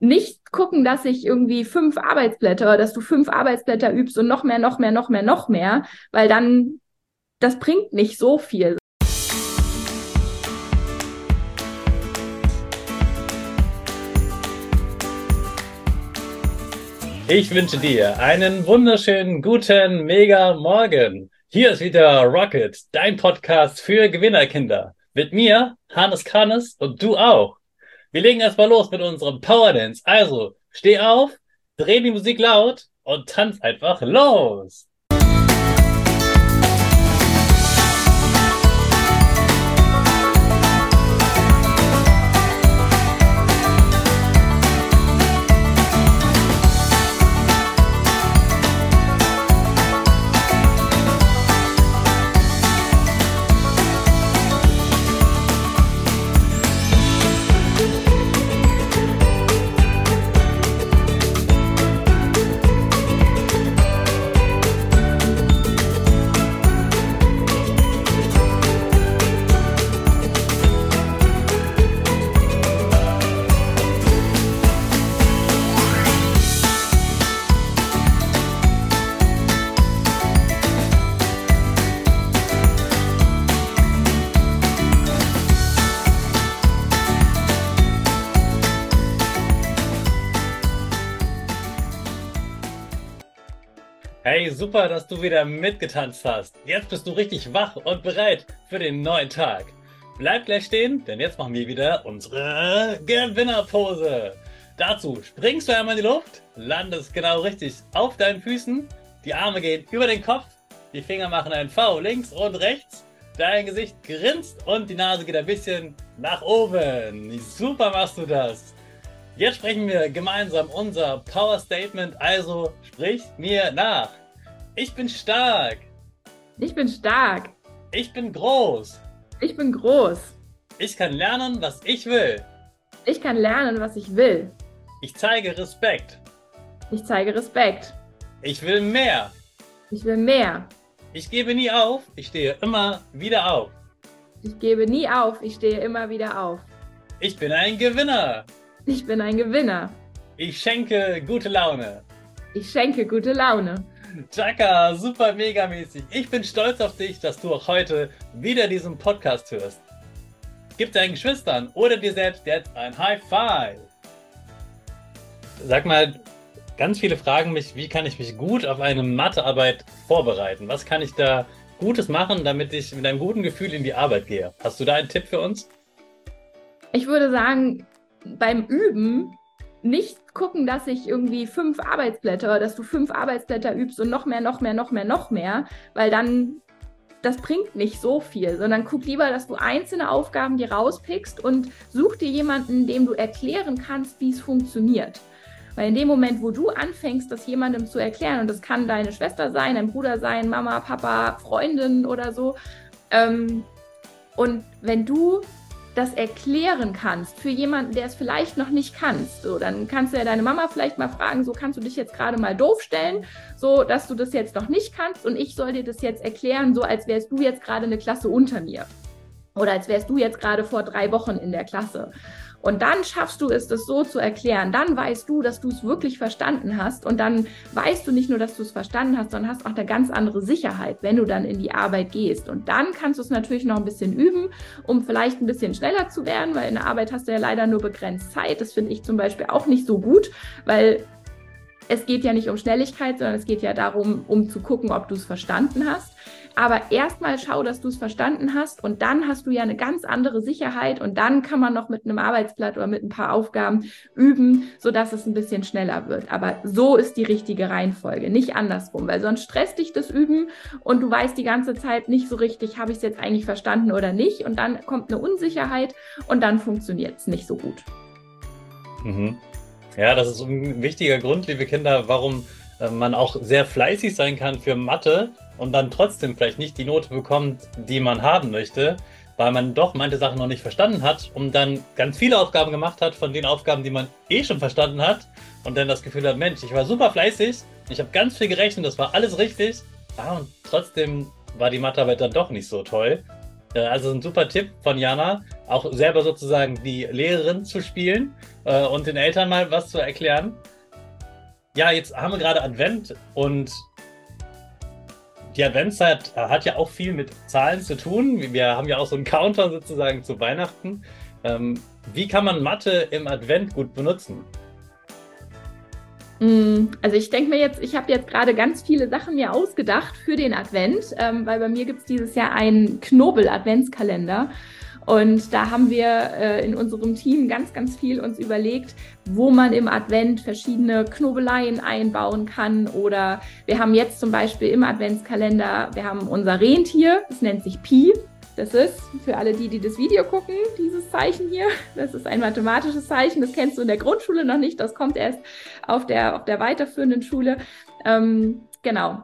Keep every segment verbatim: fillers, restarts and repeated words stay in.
nicht gucken, dass ich irgendwie fünf Arbeitsblätter, dass du fünf Arbeitsblätter übst und noch mehr, noch mehr, noch mehr, noch mehr, weil dann, das bringt nicht so viel. Ich wünsche dir einen wunderschönen, guten, mega Morgen. Hier ist wieder Rocket, dein Podcast für Gewinnerkinder. Mit mir, Hannes Kranes, und du auch. Wir legen erstmal los mit unserem Power Dance. Also, steh auf, dreh die Musik laut und tanz einfach los. Hey, super, dass du wieder mitgetanzt hast. Jetzt bist du richtig wach und bereit für den neuen Tag. Bleib gleich stehen, denn jetzt machen wir wieder unsere Gewinnerpose. Dazu springst du einmal in die Luft, landest genau richtig auf deinen Füßen, die Arme gehen über den Kopf, die Finger machen ein V links und rechts, dein Gesicht grinst und die Nase geht ein bisschen nach oben. Super machst du das. Jetzt sprechen wir gemeinsam unser Power Statement, also sprich mir nach. Ich bin stark. Ich bin stark. Ich bin groß. Ich bin groß. Ich kann lernen, was ich will. Ich kann lernen, was ich will. Ich zeige Respekt. Ich zeige Respekt. Ich will mehr. Ich will mehr. Ich gebe nie auf, ich stehe immer wieder auf. Ich gebe nie auf, ich stehe immer wieder auf. Ich bin ein Gewinner. Ich bin ein Gewinner. Ich schenke gute Laune. Ich schenke gute Laune. Chaka, super mega mäßig. Ich bin stolz auf dich, dass du auch heute wieder diesen Podcast hörst. Gib deinen Geschwistern oder dir selbst jetzt ein High Five. Sag mal, ganz viele fragen mich, wie kann ich mich gut auf eine Mathearbeit vorbereiten? Was kann ich da Gutes machen, damit ich mit einem guten Gefühl in die Arbeit gehe? Hast du da einen Tipp für uns? Ich würde sagen, beim Üben nicht gucken, dass ich irgendwie fünf Arbeitsblätter, dass du fünf Arbeitsblätter übst und noch mehr, noch mehr, noch mehr, noch mehr, weil dann, das bringt nicht so viel, sondern guck lieber, dass du einzelne Aufgaben dir rauspickst und such dir jemanden, dem du erklären kannst, wie es funktioniert. Weil in dem Moment, wo du anfängst, das jemandem zu erklären, und das kann deine Schwester sein, dein Bruder sein, Mama, Papa, Freundin oder so, ähm, und wenn du das erklären kannst für jemanden, der es vielleicht noch nicht kannst, so, dann kannst du ja deine Mama vielleicht mal fragen, so kannst du dich jetzt gerade mal doof stellen, so dass du das jetzt noch nicht kannst und ich soll dir das jetzt erklären, so als wärst du jetzt gerade eine Klasse unter mir oder als wärst du jetzt gerade vor drei Wochen in der Klasse. Und dann schaffst du es, das so zu erklären. Dann weißt du, dass du es wirklich verstanden hast. Und dann weißt du nicht nur, dass du es verstanden hast, sondern hast auch eine ganz andere Sicherheit, wenn du dann in die Arbeit gehst. Und dann kannst du es natürlich noch ein bisschen üben, um vielleicht ein bisschen schneller zu werden, weil in der Arbeit hast du ja leider nur begrenzt Zeit. Das finde ich zum Beispiel auch nicht so gut, weil es geht ja nicht um Schnelligkeit, sondern es geht ja darum, um zu gucken, ob du es verstanden hast. Aber erstmal schau, dass du es verstanden hast und dann hast du ja eine ganz andere Sicherheit und dann kann man noch mit einem Arbeitsblatt oder mit ein paar Aufgaben üben, sodass es ein bisschen schneller wird. Aber so ist die richtige Reihenfolge, nicht andersrum, weil sonst stresst dich das Üben und du weißt die ganze Zeit nicht so richtig, habe ich es jetzt eigentlich verstanden oder nicht, und dann kommt eine Unsicherheit und dann funktioniert es nicht so gut. Mhm. Ja, das ist ein wichtiger Grund, liebe Kinder, warum äh, man auch sehr fleißig sein kann für Mathe und dann trotzdem vielleicht nicht die Note bekommt, die man haben möchte, weil man doch manche Sachen noch nicht verstanden hat und dann ganz viele Aufgaben gemacht hat von den Aufgaben, die man eh schon verstanden hat und dann das Gefühl hat, Mensch, ich war super fleißig, ich habe ganz viel gerechnet, das war alles richtig, ah, und trotzdem war die Mathearbeit dann doch nicht so toll. Äh, also ein super Tipp von Jana, auch selber sozusagen die Lehrerin zu spielen äh, und den Eltern mal was zu erklären. Ja, jetzt haben wir gerade Advent und die Adventszeit hat ja auch viel mit Zahlen zu tun. Wir haben ja auch so einen Counter sozusagen zu Weihnachten. Ähm, wie kann man Mathe im Advent gut benutzen? Also ich denke mir jetzt, ich habe jetzt gerade ganz viele Sachen mir ausgedacht für den Advent, ähm, weil bei mir gibt es dieses Jahr einen Knobel-Adventskalender. Und da haben wir äh, in unserem Team ganz, ganz viel uns überlegt, wo man im Advent verschiedene Knobeleien einbauen kann. Oder wir haben jetzt zum Beispiel im Adventskalender, wir haben unser Rentier, das nennt sich Pi. Das ist, für alle die, die das Video gucken, dieses Zeichen hier, das ist ein mathematisches Zeichen, das kennst du in der Grundschule noch nicht, das kommt erst auf der, auf der weiterführenden Schule. Ähm, genau.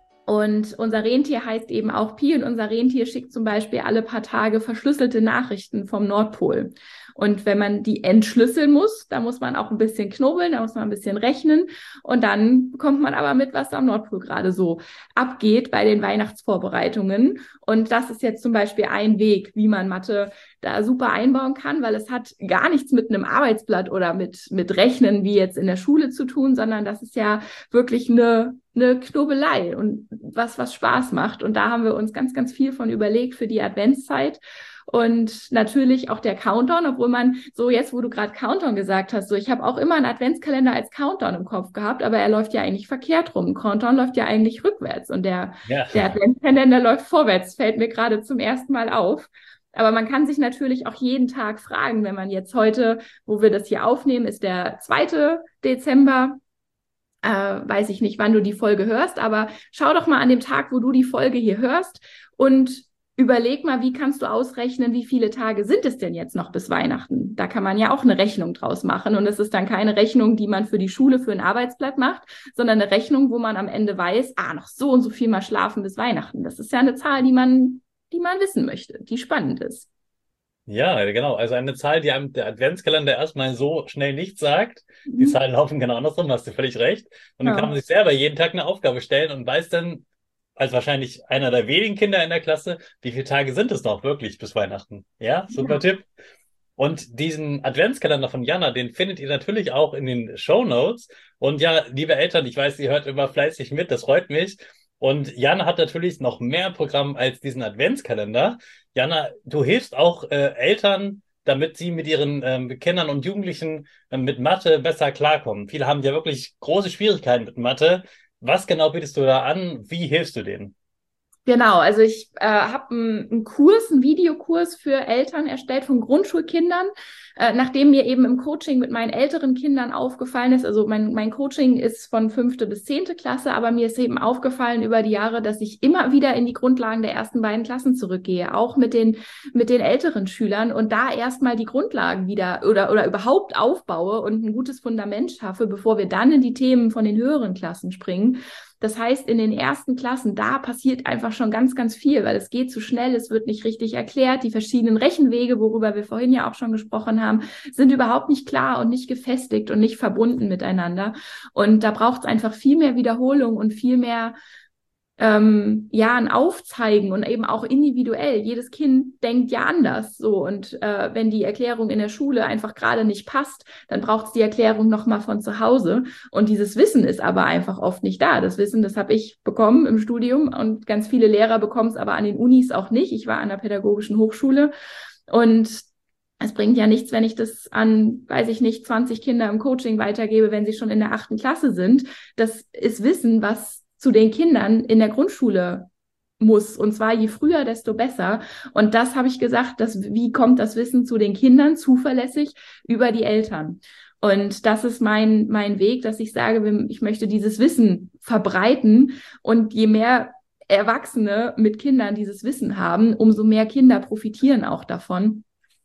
Und unser Rentier heißt eben auch Pi und unser Rentier schickt zum Beispiel alle paar Tage verschlüsselte Nachrichten vom Nordpol. Und wenn man die entschlüsseln muss, da muss man auch ein bisschen knobeln, da muss man ein bisschen rechnen und dann bekommt man aber mit, was am Nordpol gerade so abgeht bei den Weihnachtsvorbereitungen. Und das ist jetzt zum Beispiel ein Weg, wie man Mathe da super einbauen kann, weil es hat gar nichts mit einem Arbeitsblatt oder mit, mit Rechnen wie jetzt in der Schule zu tun, sondern das ist ja wirklich eine eine Knobelei und was, was Spaß macht. Und da haben wir uns ganz, ganz viel von überlegt für die Adventszeit. Und natürlich auch der Countdown, obwohl man so jetzt, wo du gerade Countdown gesagt hast, so ich habe auch immer einen Adventskalender als Countdown im Kopf gehabt, aber er läuft ja eigentlich verkehrt rum. Countdown läuft ja eigentlich rückwärts und der, ja. der Adventskalender läuft vorwärts, fällt mir gerade zum ersten Mal auf. Aber man kann sich natürlich auch jeden Tag fragen, wenn man jetzt heute, wo wir das hier aufnehmen, ist der zweite Dezember, Äh, weiß ich nicht, wann du die Folge hörst, aber schau doch mal an dem Tag, wo du die Folge hier hörst und überleg mal, wie kannst du ausrechnen, wie viele Tage sind es denn jetzt noch bis Weihnachten? Da kann man ja auch eine Rechnung draus machen und es ist dann keine Rechnung, die man für die Schule, für ein Arbeitsblatt macht, sondern eine Rechnung, wo man am Ende weiß, ah, noch so und so viel mal schlafen bis Weihnachten. Das ist ja eine Zahl, die man, die man wissen möchte, die spannend ist. Ja, genau. Also eine Zahl, die einem der Adventskalender erstmal so schnell nicht sagt. Mhm. Die Zahlen laufen genau andersrum, hast du völlig recht. Und dann ja. kann man sich selber jeden Tag eine Aufgabe stellen und weiß dann, als wahrscheinlich einer der wenigen Kinder in der Klasse, wie viele Tage sind es noch wirklich bis Weihnachten. Ja, super ja. Tipp. Und diesen Adventskalender von Jana, den findet ihr natürlich auch in den Shownotes. Und ja, liebe Eltern, ich weiß, ihr hört immer fleißig mit, das freut mich. Und Jana hat natürlich noch mehr Programm als diesen Adventskalender. Jana, du hilfst auch äh, Eltern, damit sie mit ihren ähm, Kindern und Jugendlichen äh, mit Mathe besser klarkommen. Viele haben ja wirklich große Schwierigkeiten mit Mathe. Was genau bietest du da an? Wie hilfst du denen? Genau, also ich äh, habe einen, einen Kurs, einen Videokurs für Eltern erstellt von Grundschulkindern, äh, nachdem mir eben im Coaching mit meinen älteren Kindern aufgefallen ist, also mein, mein Coaching ist von fünfte bis zehnte Klasse, aber mir ist eben aufgefallen über die Jahre, dass ich immer wieder in die Grundlagen der ersten beiden Klassen zurückgehe, auch mit den, mit den älteren Schülern und da erstmal die Grundlagen wieder oder, oder überhaupt aufbaue und ein gutes Fundament schaffe, bevor wir dann in die Themen von den höheren Klassen springen. Das heißt, in den ersten Klassen, da passiert einfach schon ganz, ganz viel, weil es geht zu schnell, es wird nicht richtig erklärt. Die verschiedenen Rechenwege, worüber wir vorhin ja auch schon gesprochen haben, sind überhaupt nicht klar und nicht gefestigt und nicht verbunden miteinander. Und da braucht es einfach viel mehr Wiederholung und viel mehr Ähm, ja, ein Aufzeigen und eben auch individuell. Jedes Kind denkt ja anders. So und äh, wenn die Erklärung in der Schule einfach gerade nicht passt, dann braucht es die Erklärung nochmal von zu Hause. Und dieses Wissen ist aber einfach oft nicht da. Das Wissen, das habe ich bekommen im Studium und ganz viele Lehrer bekommen es aber an den Unis auch nicht. Ich war an der pädagogischen Hochschule und es bringt ja nichts, wenn ich das an, weiß ich nicht, zwanzig Kinder im Coaching weitergebe, wenn sie schon in der achten Klasse sind. Das ist Wissen, was zu den Kindern in der Grundschule muss. Und zwar je früher, desto besser. Und das habe ich gesagt, dass, wie kommt das Wissen zu den Kindern zuverlässig über die Eltern? Und das ist mein, mein Weg, dass ich sage, ich möchte dieses Wissen verbreiten. Und je mehr Erwachsene mit Kindern dieses Wissen haben, umso mehr Kinder profitieren auch davon.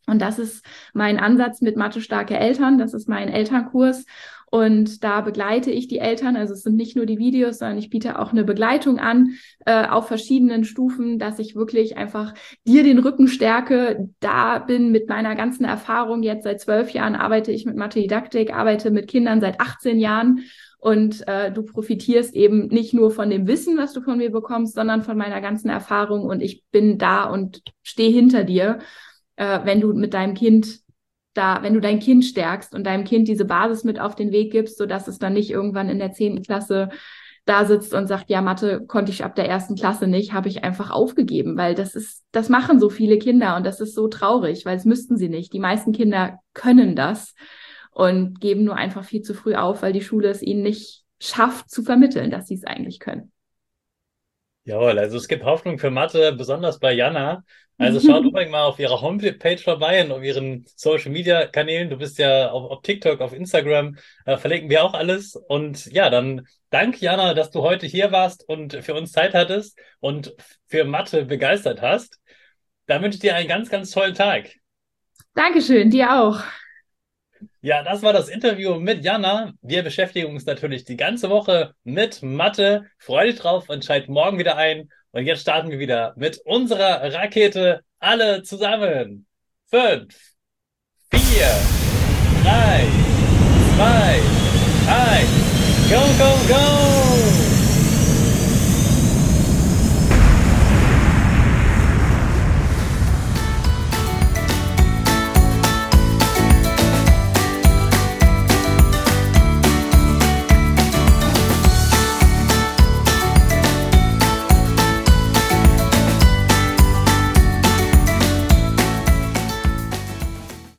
Und das ist mein Ansatz mit Mathe starke Eltern. Das ist mein Elternkurs. Und da begleite ich die Eltern. Also es sind nicht nur die Videos, sondern ich biete auch eine Begleitung an äh, auf verschiedenen Stufen, dass ich wirklich einfach dir den Rücken stärke. Da bin mit meiner ganzen Erfahrung. Jetzt seit zwölf Jahren arbeite ich mit Mathe-Didaktik, arbeite mit Kindern seit achtzehn Jahren. Und äh, du profitierst eben nicht nur von dem Wissen, was du von mir bekommst, sondern von meiner ganzen Erfahrung. Und ich bin da und stehe hinter dir, äh, wenn du mit deinem Kind da, wenn du dein Kind stärkst und deinem Kind diese Basis mit auf den Weg gibst, sodass es dann nicht irgendwann in der zehnten Klasse da sitzt und sagt, ja, Mathe konnte ich ab der ersten Klasse nicht, habe ich einfach aufgegeben, weil das ist, das machen so viele Kinder und das ist so traurig, weil es müssten sie nicht. Die meisten Kinder können das und geben nur einfach viel zu früh auf, weil die Schule es ihnen nicht schafft zu vermitteln, dass sie es eigentlich können. Jawohl, also es gibt Hoffnung für Mathe, besonders bei Jana. Also schaut unbedingt mal auf ihrer Homepage vorbei und auf ihren Social Media Kanälen. Du bist ja auf, auf TikTok, auf Instagram, äh, verlinken wir auch alles. Und ja, dann danke Jana, dass du heute hier warst und für uns Zeit hattest und für Mathe begeistert hast. Da wünsche ich dir einen ganz, ganz tollen Tag. Dankeschön, dir auch. Ja, das war das Interview mit Jana. Wir beschäftigen uns natürlich die ganze Woche mit Mathe. Freu dich drauf und schalt morgen wieder ein. Und jetzt starten wir wieder mit unserer Rakete. Alle zusammen. Fünf, vier, drei, zwei, eins. Go, go, go!